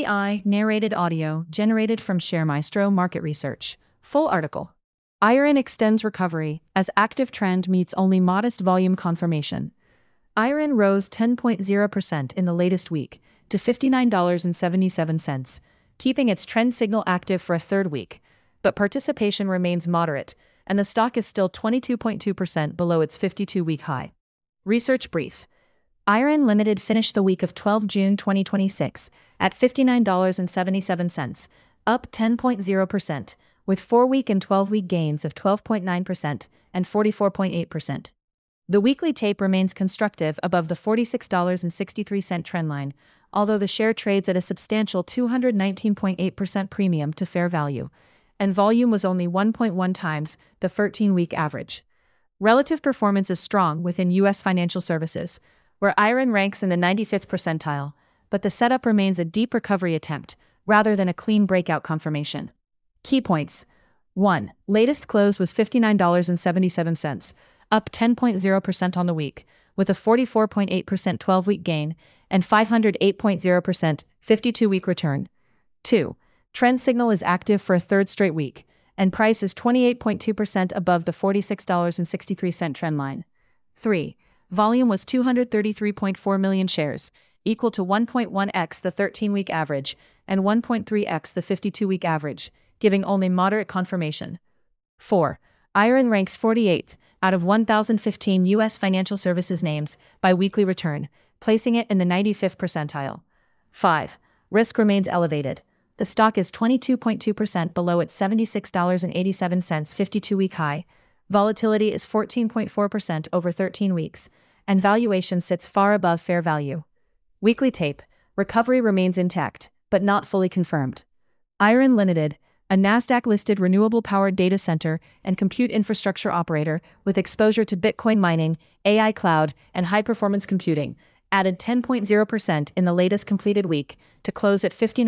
AI narrated audio generated from ShareMaestro Market Research. Full article. IREN extends recovery as active trend meets only modest volume confirmation. IREN rose 10.0% in the latest week to $59.77, keeping its trend signal active for a third week, but participation remains moderate, and the stock is still 22.2% below its 52-week high. Research brief. IREN Limited finished the week of 12 June 2026 at $59.77, up 10.0%, with 4-week and 12-week gains of 12.9% and 44.8%. The weekly tape remains constructive above the $46.63 trendline, although the share trades at a substantial 219.8% premium to fair value, and volume was only 1.1 times the 13-week average. Relative performance is strong within U.S. financial services, where IREN ranks in the 95th percentile, but the setup remains a deep recovery attempt rather than a clean breakout confirmation. Key points. 1. Latest close was $59.77, up 10.0% on the week, with a 44.8% 12-week gain and 508.0% 52-week return. 2. Trend signal is active for a third straight week, and price is 28.2% above the $46.63 trend line. 3. Volume was 233.4 million shares, equal to 1.1x the 13-week average and 1.3x the 52-week average, giving only moderate confirmation. 4. IREN ranks 48th out of 1,015 U.S. financial services names by weekly return, placing it in the 95th percentile. 5. Risk remains elevated. The stock is 22.2% below its $76.87 52-week high. Volatility is 14.4% over 13 weeks, and valuation sits far above fair value. Weekly tape. Recovery remains intact, but not fully confirmed. IREN Limited, a NASDAQ-listed renewable-powered data center and compute infrastructure operator with exposure to Bitcoin mining, AI cloud, and high-performance computing, added 10.0% in the latest completed week to close at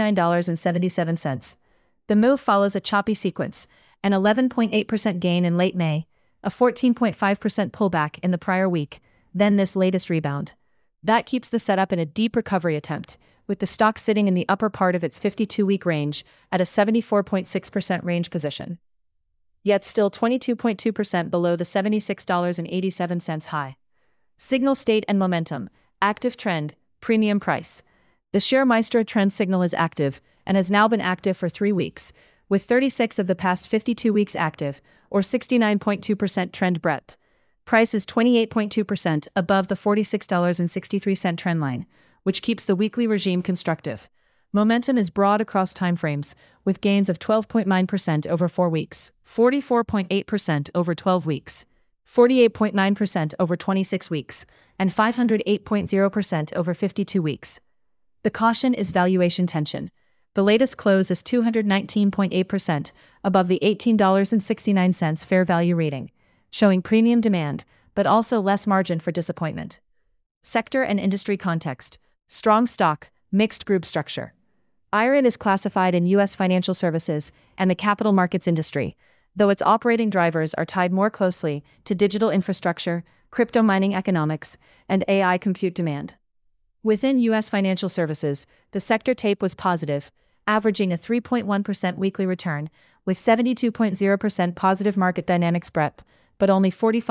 $59.77. The move follows a choppy sequence, an 11.8% gain in late May, a 14.5% pullback in the prior week, then this latest rebound. That keeps the setup in a deep recovery attempt, with the stock sitting in the upper part of its 52-week range at a 74.6% range position. Yet still 22.2% below the $76.87 high. Signal state and momentum. Active trend, premium price. The ShareMaestro trend signal is active and has now been active for 3 weeks, with 36 of the past 52 weeks active, or 69.2% trend breadth. Price is 28.2% above the $46.63 trend line, which keeps the weekly regime constructive. Momentum is broad across timeframes, with gains of 12.9% over 4 weeks, 44.8% over 12 weeks, 48.9% over 26 weeks, and 508.0% over 52 weeks. The caution is valuation tension. The latest close is 219.8% above the $18.69 fair value rating, showing premium demand, but also less margin for disappointment. Sector and industry context. Strong stock, mixed group structure. IREN is classified in U.S. financial services and the capital markets industry, though its operating drivers are tied more closely to digital infrastructure, crypto mining economics, and AI compute demand. Within U.S. financial services, the sector tape was positive, averaging a 3.1% weekly return, with 72.0% positive market dynamics breadth, but only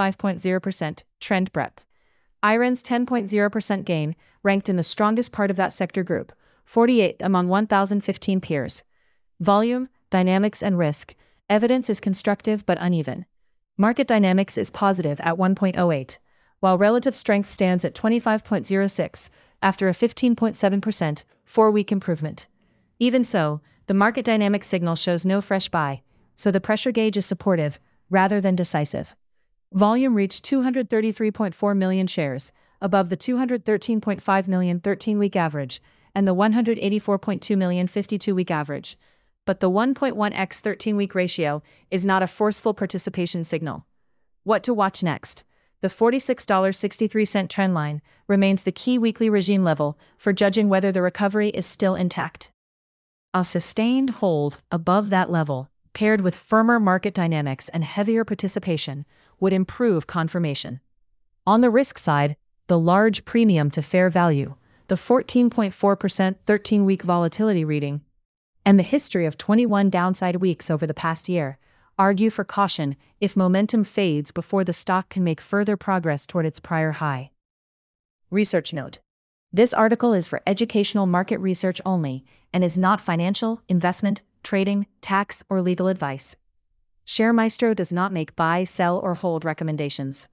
45.0% trend breadth. IREN's 10.0% gain ranked in the strongest part of that sector group, 48th among 1,015 peers. Volume, dynamics, and risk. Evidence is constructive but uneven. Market dynamics is positive at 1.08, while relative strength stands at 25.06 after a 15.7% 4-week improvement. Even so, the market dynamic signal shows no fresh buy, so the pressure gauge is supportive rather than decisive. Volume reached 233.4 million shares, above the 213.5 million 13-week average and the 184.2 million 52-week average. But the 1.1x 13-week ratio is not a forceful participation signal. What to watch next? The $46.63 trend line remains the key weekly regime level for judging whether the recovery is still intact. A sustained hold above that level, paired with firmer market dynamics and heavier participation, would improve confirmation. On the risk side, the large premium to fair value, the 14.4% 13-week volatility reading, and the history of 21 downside weeks over the past year argue for caution if momentum fades before the stock can make further progress toward its prior high. Research note: this article is for educational market research only and is not financial, investment, trading, tax, or legal advice. ShareMaestro does not make buy, sell, or hold recommendations.